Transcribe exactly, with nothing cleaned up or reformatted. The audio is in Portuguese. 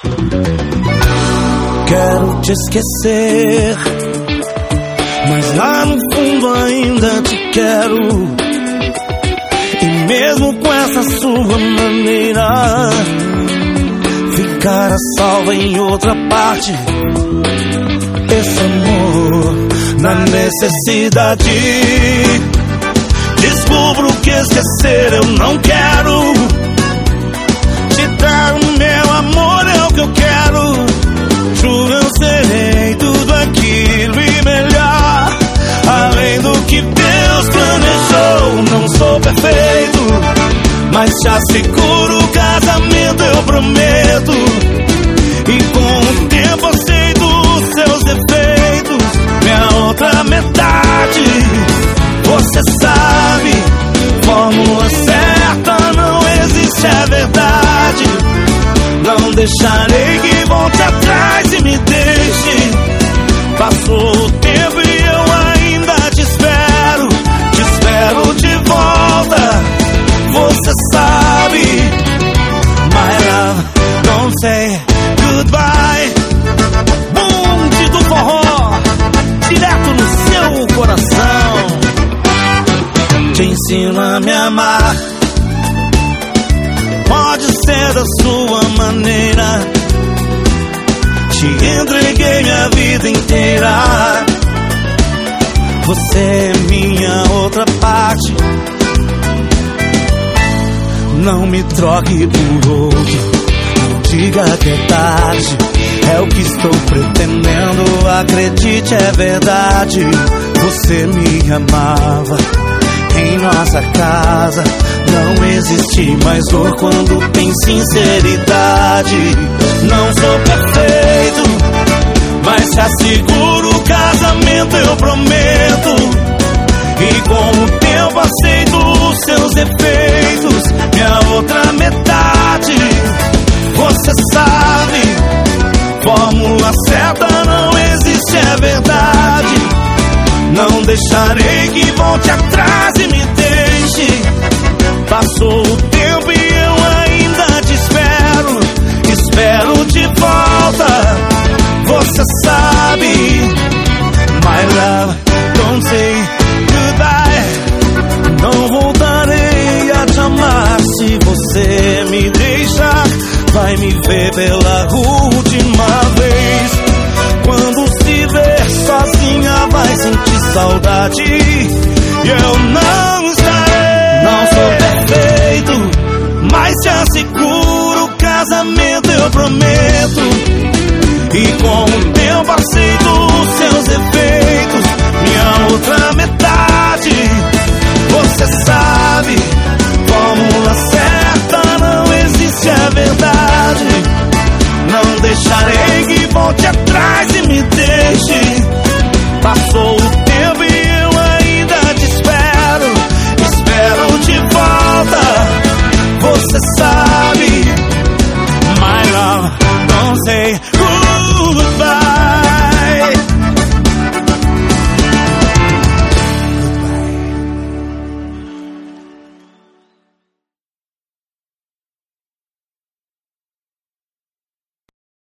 Quero te esquecer, mas lá no fundo ainda te quero. E mesmo com essa sua maneira, ficar a salva em outra parte. Esse amor na necessidade. Descubro que esquecer eu não quero. Te dar o meu amor é o que eu quero. Juro, eu serei tudo aquilo e melhor, além do que Deus planejou. Não sou perfeito, mas te asseguro o casamento eu prometo. E com o tempo aceito os seus defeitos. Minha outra metade, você sabe, fórmula certa não existe, é verdade. Não deixarei que volte atrás e me deixe. Passou o tempo e eu ainda te espero. Te espero de volta, você sabe. My love, don't say goodbye. Bonde do forró, direto no seu coração. Te ensino a me amar, pode ser da sua maneira. Te entreguei minha vida inteira. Você é minha outra parte. Não me troque por outro, não diga que é tarde. É o que estou pretendendo, acredite, é verdade. Você me amava em nossa casa. Não existe mais dor quando tem sinceridade. Não sou perfeito, mas te asseguro o casamento eu prometo. E com o tempo aceito os seus defeitos. Minha outra metade, você sabe, fórmula certa não existe, é verdade. Não deixarei que volte atrás e me deixe. Passou o tempo e eu ainda te espero. Espero de volta, você sabe. My love, don't say goodbye. Não voltarei a te amar se você me deixar. Vai me ver pela última vez. Quando se ver sozinha vai sentir saudade. E eu não estarei. Não sou perfeito, mas te asseguro o casamento eu prometo.